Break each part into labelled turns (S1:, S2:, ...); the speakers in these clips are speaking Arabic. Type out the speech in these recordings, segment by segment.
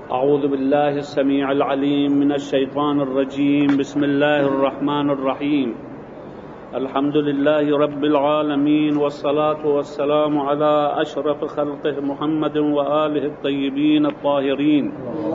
S1: أعوذ بالله السميع العليم من الشيطان الرجيم. بسم الله الرحمن الرحيم. الحمد لله رب العالمين، والصلاة والسلام على أشرف خلقه محمد وآله الطيبين الطاهرين،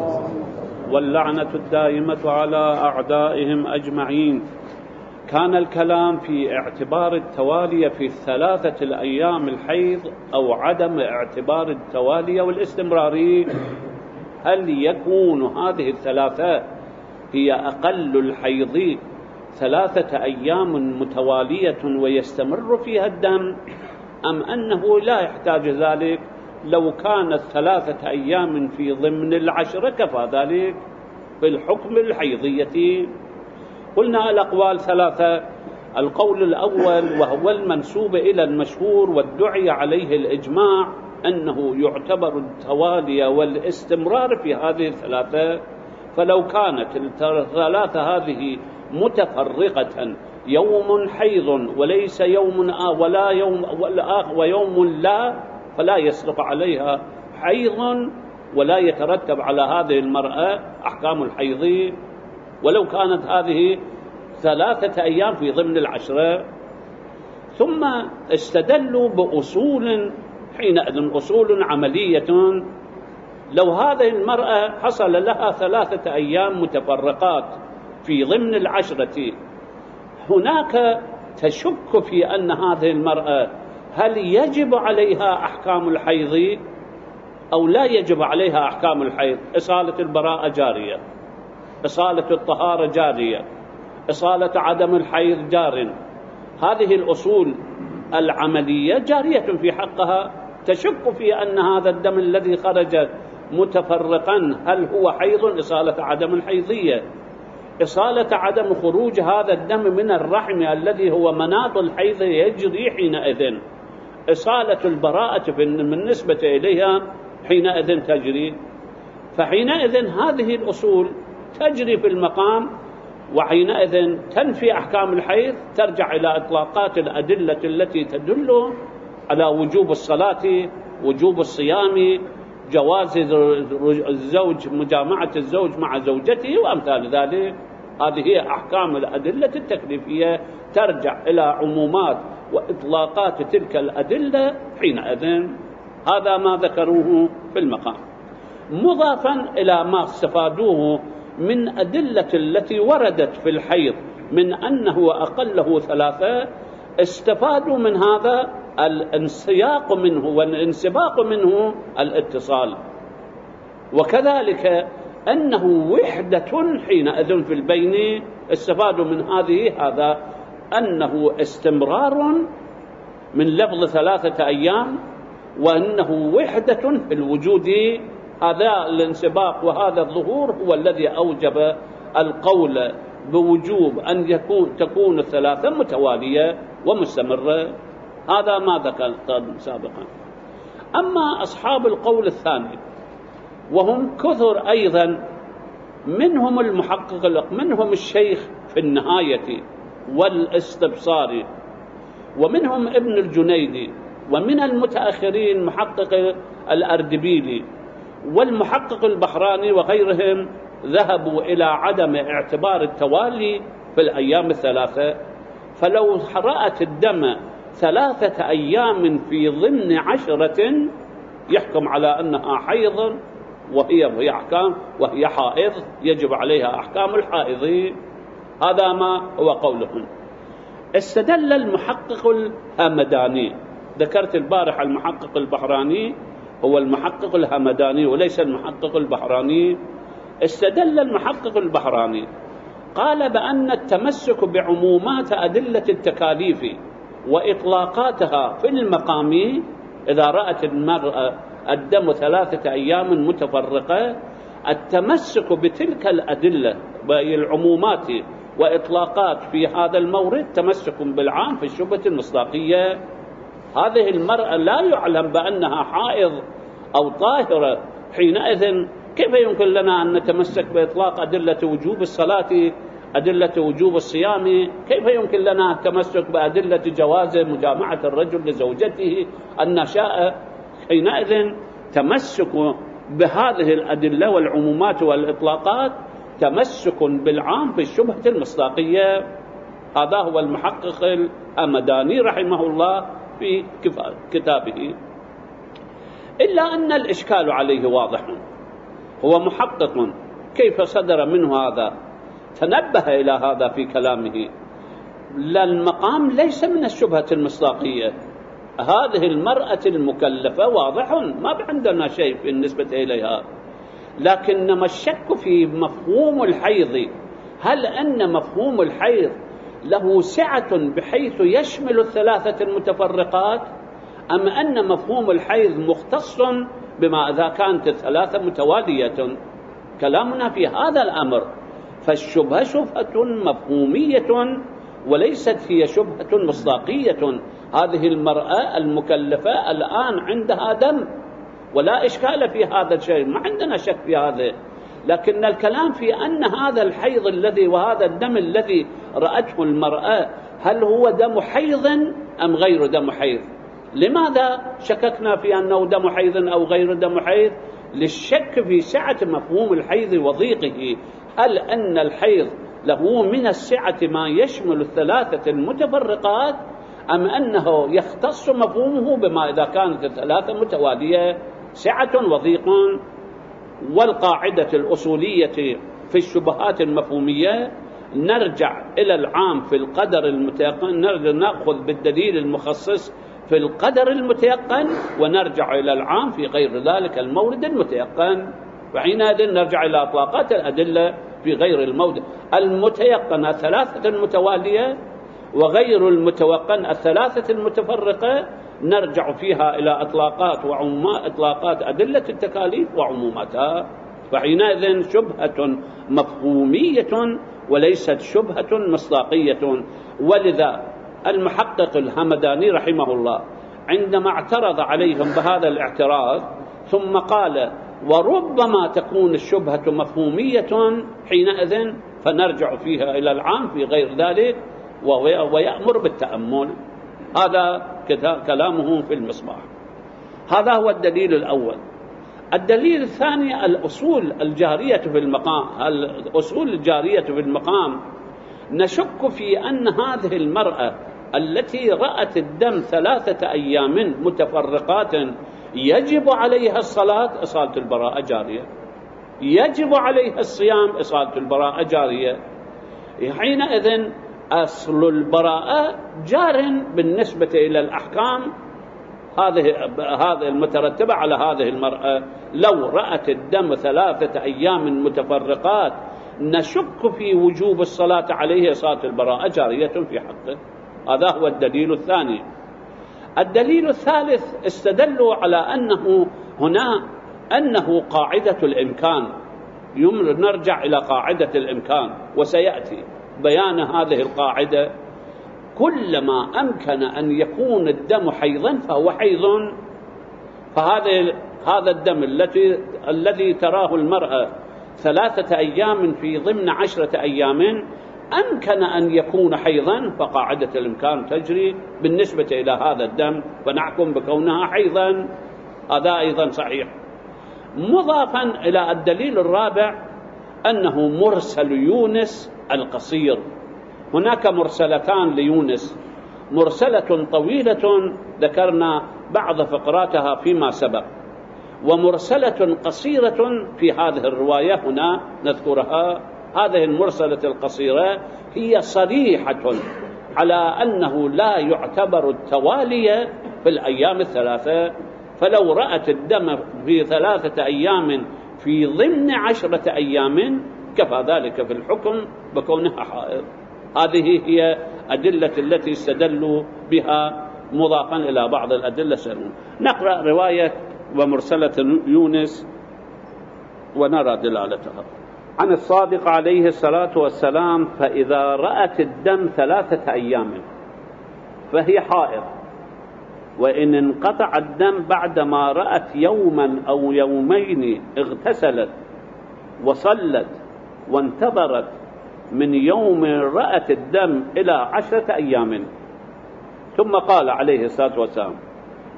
S1: واللعنة الدائمة على أعدائهم أجمعين. كان الكلام في اعتبار التوالي في الثلاثة الأيام الحيض أو عدم اعتبار التوالي والاستمراري. هل يكون هذه الثلاثة هي أقل الحيض 3 أيام متوالية ويستمر فيها الدم، أم أنه لا يحتاج ذلك؟ لو كانت 3 أيام في ضمن 10 كفى ذلك في الحكم الحيضية. قلنا الأقوال 3. القول الأول وهو المنسوب إلى المشهور والدعي عليه الإجماع أنه يعتبر التوالي والاستمرار في هذه 3. فلو كانت 3 هذه متفرقة، يوم حيض وليس يوم ولا يوم ويوم لا، فلا يصرف عليها حيض ولا يترتب على هذه المرأة أحكام الحيض. ولو كانت هذه 3 أيام في ضمن 10. ثم استدلوا بأصول، حينئذ أصول عملية. لو هذه المرأة حصل لها 3 أيام متفرقات في ضمن 10، هناك تشك في أن هذه المرأة هل يجب عليها أحكام الحيض أو لا يجب عليها أحكام الحيض. إصالة البراءة جارية، إصالة الطهارة جارية، إصالة عدم الحيض جار. هذه الأصول العملية جارية في حقها. تشك في أن هذا الدم الذي خرج متفرقا هل هو حيض، إصالة عدم الحيضية، إصالة عدم خروج هذا الدم من الرحم الذي هو مناط الحيض يجري حينئذ. إصالة البراءة بالنسبة إليها حينئذ تجري. فحينئذ هذه الأصول تجري في المقام، وحينئذ تنفي أحكام الحيض، ترجع إلى إطلاقات الأدلة التي تدل على وجوب الصلاة، وجوب الصيام، جواز الزوج مجامعة الزوج مع زوجته وأمثال ذلك. هذه هي أحكام الأدلة التكليفية، ترجع إلى عمومات وإطلاقات تلك الأدلة حينئذ. هذا ما ذكروه في المقام، مضافا إلى ما استفادوه من أدلة التي وردت في الحيض من أنه أقله 3. استفادوا من هذا الانسياق منه والانسباق منه الاتصال، وكذلك أنه وحدة حينئذ في البين. استفادوا من هذا أنه استمرار من لفظ 3 أيام، وأنه وحدة في الوجود. هذا الانسباق وهذا الظهور هو الذي أوجب القول بوجوب أن تكون 3 متوالية ومستمرة. هذا ما ذكرت سابقا. أما أصحاب القول الثاني وهم كثر أيضا، منهم المحقق، منهم الشيخ في النهاية والاستبصار، ومنهم ابن الجنيدي، ومن المتأخرين محقق الأردبيلي والمحقق البحراني وغيرهم، ذهبوا إلى عدم اعتبار التوالي في الأيام 3. فلو رأت الدم 3 أيام في ضمن 10 يحكم على أنها حيض، وهي حائض، يجب عليها أحكام الحائض. هذا ما هو قولهم. استدل المحقق الهمداني، ذكرت البارح المحقق البحراني هو المحقق الهمداني وليس المحقق البحراني. استدل المحقق البحراني، قال بأن التمسك بعمومات أدلة التكاليف وإطلاقاتها في المقام، إذا رأت المرأة الدم 3 أيام متفرقة، التمسك بتلك الأدلة بالعمومات وإطلاقات في هذا المورد تمسك بالعام في الشبهة المصداقية. هذه المرأة لا يعلم بأنها حائض أو طاهرة، حينئذ كيف يمكن لنا أن نتمسك بإطلاق أدلة وجوب الصلاة، أدلة وجوب الصيام؟ كيف يمكن لنا التمسك بأدلة جواز مجامعة الرجل لزوجته النشاء؟ حينئذ تمسك بهذه الأدلة والعمومات والإطلاقات تمسك بالعام في الشبهة المصداقية. هذا هو المحقق الهمداني رحمه الله في كتابه. إلا أن الإشكال عليه واضح، هو محقق، كيف صدر منه هذا؟ تنبه إلى هذا في كلامه. لا، المقام ليس من الشبهة المصداقية. هذه المرأة المكلفة واضح، ما عندنا شيء بالنسبة إليها، لكنما الشك في مفهوم الحيض. هل أن مفهوم الحيض له سعة بحيث يشمل الثلاثة المتفرقات، أم أن مفهوم الحيض مختص بما إذا كانت الثلاثة متوالية؟ كلامنا في هذا الأمر. فالشبهة شبهة مفهومية وليست هي شبهة مصداقية. هذه المرأة المكلفة الآن عندها دم ولا إشكال في هذا الشيء، ما عندنا شك في هذا، لكن الكلام في أن هذا الحيض الذي وهذا الدم الذي رأته المرأة هل هو دم حيض أم غير دم حيض؟ لماذا شككنا في أنه دم حيض أو غير دم حيض؟ للشك في سعة مفهوم الحيض وضيقه. هل أن الحيض له من السعة ما يشمل الثلاثة المتفرقات، أم أنه يختص مفهومه بما إذا كانت الثلاثة متوالية؟ سعة وضيق. والقاعدة الأصولية في الشبهات المفهومية نرجع إلى العام في القدر المتيقن، نأخذ بالدليل المخصص في القدر المتيقن، ونرجع إلى العام في غير ذلك المورد المتيقن، وحينئذ نرجع إلى إطلاقات الأدلة في غير المورد المتيقن الثلاثة المتوالية، وغير المتوقن الثلاثة المتفرقة نرجع فيها إلى إطلاقات وعمومات، إطلاقات أدلة التكاليف وعموماتها. فحينئذ شبهة مفهومية وليست شبهة مصداقية. ولذا المحقق الهمداني رحمه الله عندما اعترض عليهم بهذا الاعتراض ثم قال وربما تكون الشبهة مفهومية، حينئذ فنرجع فيها إلى العام في غير ذلك، ويأمر بالتأمل. هذا كلامه في المصباح. هذا هو الدليل الأول. الدليل الثاني الأصول الجارية في المقام. الأصول الجارية في المقام نشك في أن هذه المرأة التي رأت الدم 3 أيام متفرقات يجب عليها الصلاة، إصالة البراءة جارية، يجب عليها الصيام، إصالة البراءة جارية. حينئذ أصل البراءة جار بالنسبة إلى الأحكام هذه المترتبة على هذه المرأة. لو رأت الدم 3 أيام متفرقات نشك في وجوب الصلاة عليه، صلاة البراءة جارية في حقه. هذا هو الدليل الثاني. الدليل الثالث استدلوا على أنه هنا أنه قاعدة الإمكان. نرجع إلى قاعدة الإمكان، وسيأتي بيان هذه القاعدة. كلما أمكن أن يكون الدم حيضا فهو حيض. فهذا الدم الذي تراه المرأة 3 أيام في ضمن 10 أيام أمكن أن يكون حيضا، فقاعدة الإمكان تجري بالنسبة إلى هذا الدم فنحكم بكونها حيضا. هذا أيضا صحيح. مضافا إلى الدليل الرابع أنه مرسل يونس القصير. هناك مرسلتان ليونس، مرسلة طويلة ذكرنا بعض فقراتها فيما سبق، ومرسلة قصيرة في هذه الرواية هنا نذكرها. هذه المرسلة القصيرة هي صريحة على أنه لا يعتبر التوالي في الأيام 3. فلو رأت الدم في 3 أيام في ضمن 10 أيام كفى ذلك في الحكم بكونها حائض. هذه هي أدلة التي استدلوا بها مضافا إلى بعض الأدلة السلمون. نقرأ رواية ومرسلة يونس ونرى دلالتها. عن الصادق عليه الصلاة والسلام: فإذا رأت الدم 3 أيام فهي حائض، وإن انقطع الدم بعدما رأت يوما أو يومين اغتسلت وصلت وانتظرت من يوم رأت الدم إلى 10 أيام. ثم قال عليه الصلاة والسلام: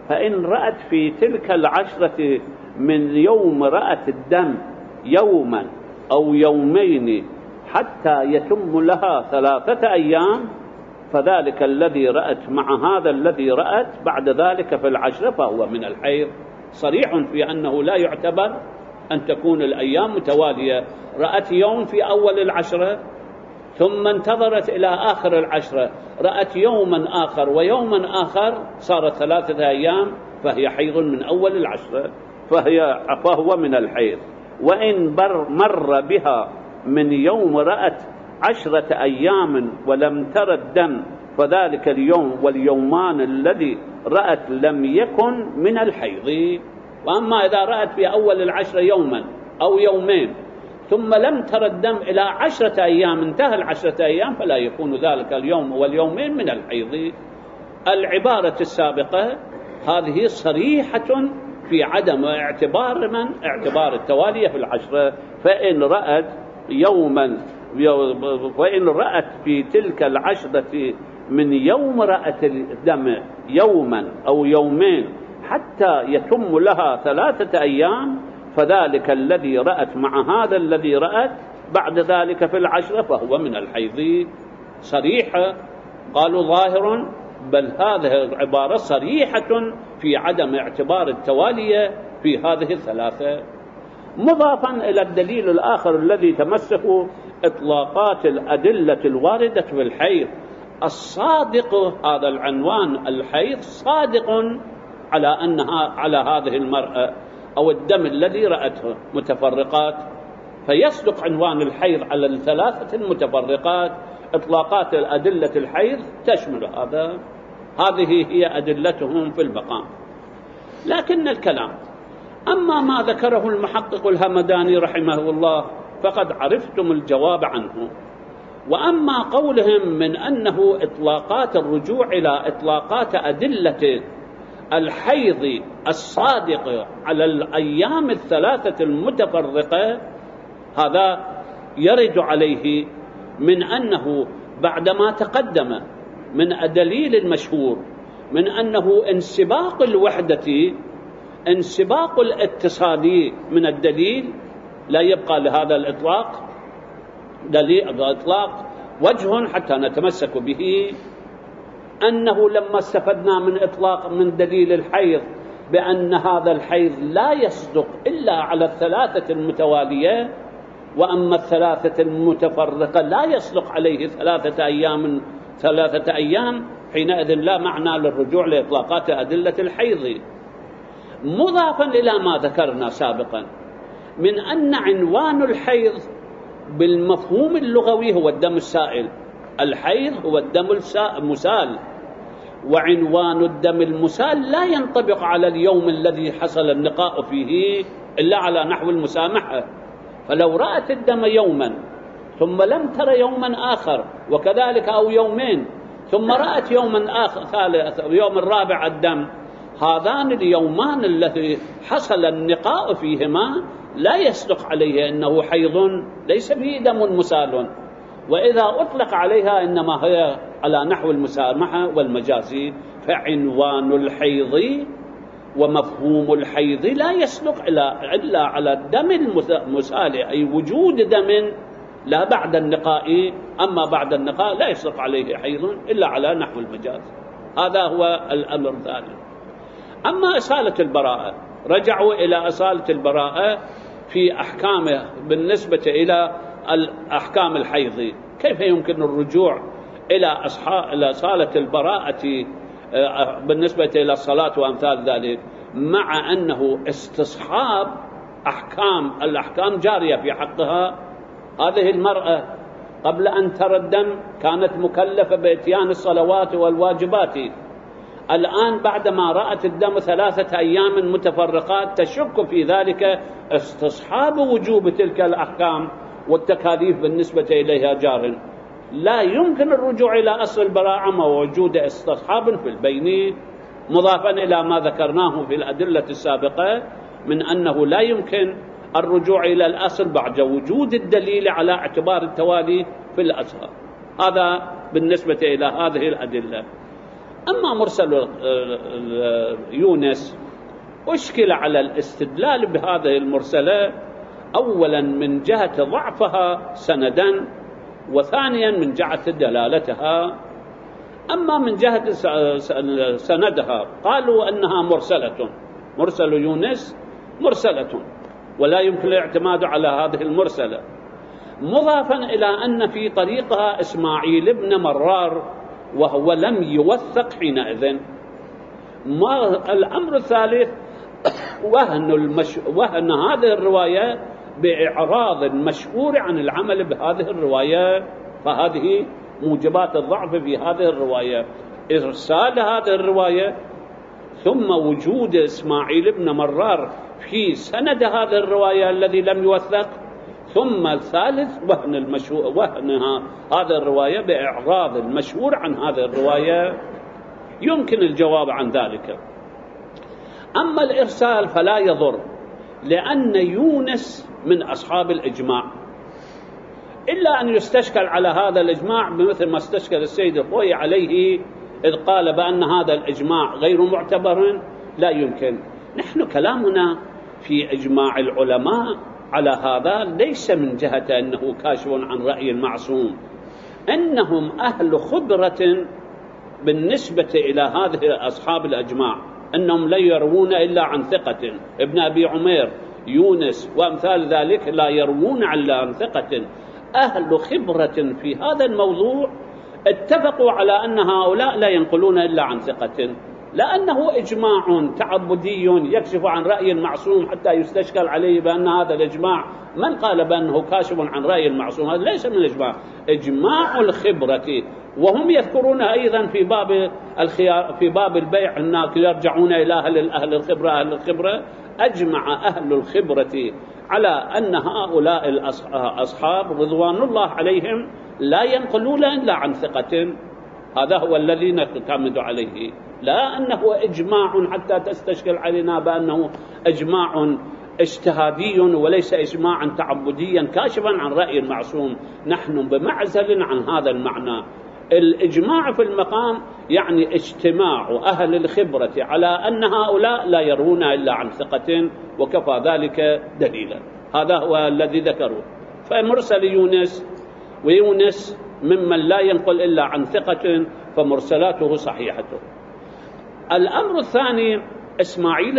S1: فإن رأت في تلك العشرة من يوم رأت الدم يوما أو يومين حتى يتم لها 3 أيام، فذلك الذي رأت مع هذا الذي رأت بعد ذلك في العشرة فهو من الحيض. صريح في أنه لا يعتبر أن تكون الأيام متوالية. رأت يوم في أول العشرة ثم انتظرت إلى آخر العشرة، رأت يوما آخر ويوما آخر، صارت 3 أيام، فهي حيض من أول العشرة، فهو من الحيض. وإن مر بها من يوم رأت 10 أيام ولم تر الدم، فذلك اليوم واليومان الذي رأت لم يكن من الحيض. وأما إذا رأت في أول العشرة يوما أو يومين ثم لم تر الدم إلى 10 أيام، انتهى 10 أيام، فلا يكون ذلك اليوم واليومين من الحيض. العبارة السابقة هذه صريحة في عدم اعتبار التوالية في العشرة. فإن رأت في تلك العشرة من يوم رأت الدم يوما أو يومين حتى يتم لها 3 أيام، فذلك الذي رأت مع هذا الذي رأت بعد ذلك في العشرة فهو من الحيض. صريحة، قالوا ظاهر، بل هذه العبارة صريحة في عدم اعتبار التوالية في هذه 3. مضافا إلى الدليل الآخر الذي تمسك إطلاقات الأدلة الواردة في الحيض الصادق، هذا العنوان الحيض صادق على هذه المرأة أو الدم الذي رأته متفرقات، فيصدق عنوان الحيض على 3 المتفرقات. إطلاقات الأدلة الحيض تشمل هذا، هذه هي أدلتهم في البقاء. لكن الكلام أما ما ذكره المحقق الهمداني رحمه الله فقد عرفتم الجواب عنه. وأما قولهم من أنه إطلاقات الرجوع إلى إطلاقات أدلة الحيض الصادق على الأيام 3 المتفرقة، هذا يرد عليه من أنه بعدما تقدم من الدليل المشهور من أنه انسباق الوحدة، انسباق الاتصالي من الدليل، لا يبقى لهذا الإطلاق وجه حتى نتمسك به، أنه لما استفدنا من دليل الحيض بأن هذا الحيض لا يصدق إلا على 3 المتوالية، وأما 3 المتفرقة لا يصدق عليه 3 أيام، حينئذ لا معنى للرجوع لإطلاقات أدلة الحيض. مضافا إلى ما ذكرنا سابقا من أن عنوان الحيض بالمفهوم اللغوي هو الدم السائل، الحيض هو الدم المسال، وعنوان الدم المسال لا ينطبق على اليوم الذي حصل النقاء فيه إلا على نحو المسامحة. فلو رأت الدم يوما ثم لم تر يوما آخر وكذلك أو يومين ثم رأت يوما آخر ثالث يوم الرابع الدم، هذان اليومان الذي حصل النقاء فيهما لا يصدق عليه أنه حيض، ليس به دم مسال، وإذا أطلق عليها إنما هي على نحو المسامحة والمجازي. فعنوان الحيض ومفهوم الحيض لا يصدق إلا على الدم المسال، أي وجود دم لا بعد النقاء، أما بعد النقاء لا يصدق عليه حيض إلا على نحو المجاز. هذا هو الأمر الثالث. أما إصالة البراءة، رجعوا إلى إصالة البراءة في أحكامه بالنسبة إلى الأحكام الحيض. كيف يمكن الرجوع إلى إصالة البراءة بالنسبة إلى الصلاة وأمثال ذلك، مع أنه استصحاب الأحكام جارية في حقها؟ هذه المرأة قبل أن ترى الدم كانت مكلفة بإتيان الصلوات والواجبات، الآن بعدما رأت الدم 3 أيام متفرقات تشك في ذلك، استصحاب وجوب تلك الأحكام والتكاليف بالنسبة إليها جار. لا يمكن الرجوع إلى أصل البراءة مع وجود استصحاب في البين، مضافا إلى ما ذكرناه في الأدلة السابقة من أنه لا يمكن الرجوع إلى الأصل بعد وجود الدليل على اعتبار التوالي في الأصل. هذا بالنسبة إلى هذه الأدلة. أما مرسل يونس أشكل على الاستدلال بهذه المرسلة، أولا من جهة ضعفها سندا، وثانيا من جهة دلالتها. أما من جهة سندها قالوا أنها مرسل يونس مرسلة، ولا يمكن الاعتماد على هذه المرسلة، مضافا إلى أن في طريقها إسماعيل بن مرار وهو لم يوثق حينئذ. الأمر الثالث وهن هذه الرواية بإعراض المشهور عن العمل بهذه الرواية، فهذه موجبات الضعف في هذه الرواية: إرسال هذه الرواية، ثم وجود إسماعيل بن مرار في سند هذه الرواية الذي لم يوثق، ثم الثالث وهن هذه الرواية بإعراض المشهور عن هذه الرواية. يمكن الجواب عن ذلك. أما الإرسال فلا يضر، لأن يونس من أصحاب الإجماع، إلا أن يستشكل على هذا الإجماع بمثل ما استشكل السيد الخوئي عليه إذ قال بأن هذا الإجماع غير معتبر. لا يمكن. نحن كلامنا في إجماع العلماء على هذا ليس من جهة أنه كاشف عن رأي المعصوم، أنهم أهل خبرة بالنسبة إلى هذه أصحاب الأجماع، أنهم لا يروون إلا عن ثقة. ابن أبي عمير، يونس وأمثال ذلك لا يروون إلا عن ثقة. أهل خبرة في هذا الموضوع اتفقوا على أن هؤلاء لا ينقلون إلا عن ثقة، لأنه إجماع تعبدي يكشف عن رأي المعصوم حتى يستشكل عليه بأن هذا الإجماع من قال بأنه كاشف عن رأي المعصوم، هذا ليس من الإجماع، إجماع الخبرة. وهم يذكرون أيضا في باب البيع أن يرجعون إلى أهل الخبرة. أجمع أهل الخبرة على أن هؤلاء الأصحاب رضوان الله عليهم لا ينقلون إلا عن ثقة. هذا هو الذي نعتمد عليه، لا أنه إجماع حتى تستشكل علينا بأنه إجماع اجتهادي وليس إجماعا تعبديا كاشفا عن رأي المعصوم. نحن بمعزل عن هذا المعنى. الإجماع في المقام يعني اجتماع أهل الخبرة على أن هؤلاء لا يرون إلا عن ثقة، وكفى ذلك دليلا. هذا هو الذي ذكروه. فمرسل يونس ممن لا ينقل إلا عن ثقة، فمرسلاته صحيحة. الأمر الثاني إسماعيل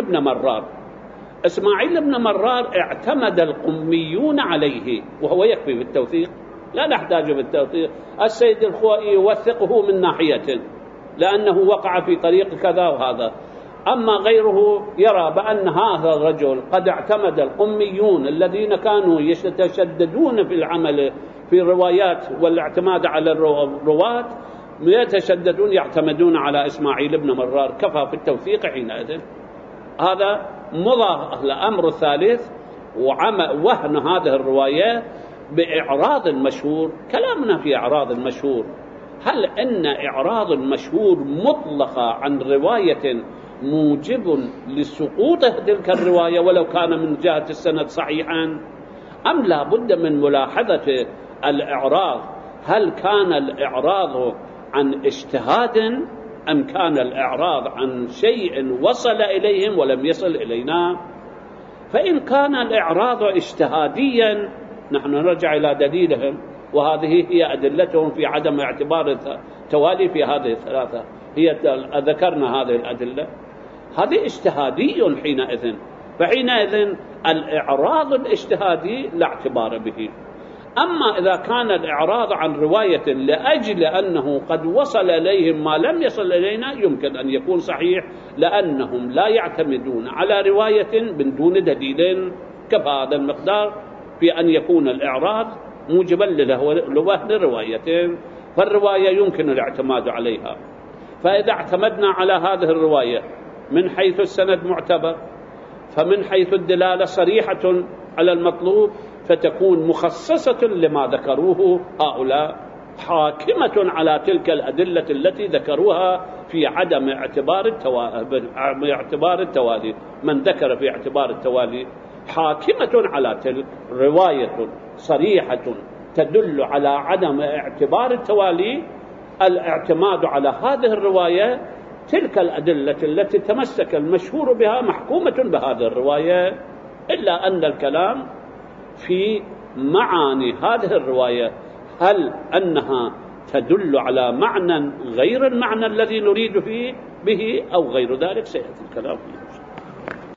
S1: بن مرار اعتمد القميون عليه، وهو يكفي بالتوثيق، لا نحتاج بالتوثيق. السيد الخوئي يوثقه من ناحية لأنه وقع في طريق كذا وهذا، أما غيره يرى بأن هذا الرجل قد اعتمد القميون الذين كانوا يتشددون في العمل في الروايات والاعتماد على الرواة، يتشددون يعتمدون على إسماعيل بن مرار، كفى في التوثيق حينئذ. هذا مضى الأمر الثالث وهن هذه الرواية بإعراض المشهور. كلامنا في إعراض المشهور، هل أن إعراض المشهور مطلقة عن رواية موجب لسقوط تلك الرواية ولو كان من جهة السند صحيحا، أم لا بد من ملاحظة الإعراض؟ هل كان الإعراض عن اجتهاد أم كان الإعراض عن شيء وصل إليهم ولم يصل إلينا؟ فإن كان الإعراض اجتهاديا نحن نرجع إلى دليلهم، وهذه هي أدلتهم في عدم اعتبار التوالي في هذه الثلاثة. ذكرنا هذه الأدلة، هذه اجتهادي حينئذ، فحينئذ الإعراض الاجتهادي لا اعتبار به. أما إذا كان الإعراض عن رواية لأجل أنه قد وصل إليهم ما لم يصل إلينا، يمكن أن يكون صحيح، لأنهم لا يعتمدون على رواية من دون دليل. كفى هذا المقدار في أن يكون الإعراض موجبا لوهن روايتين، فالرواية يمكن الاعتماد عليها. فإذا اعتمدنا على هذه الرواية من حيث السند معتبر، فمن حيث الدلالة صريحة على المطلوب، فتكون مخصصة لما ذكروه هؤلاء، حاكمة على تلك الأدلة التي ذكروها في عدم اعتبار التوالي. من ذكر في اعتبار التوالي حاكمة على تلك رواية صريحة تدل على عدم اعتبار التوالي. الاعتماد على هذه الرواية تلك الأدلة التي تمسك المشهور بها محكومة بهذه الرواية، إلا أن الكلام في معاني هذه الرواية، هل أنها تدل على معنى غير المعنى الذي نريد فيه به أو غير ذلك، سيأتي الكلام فيه.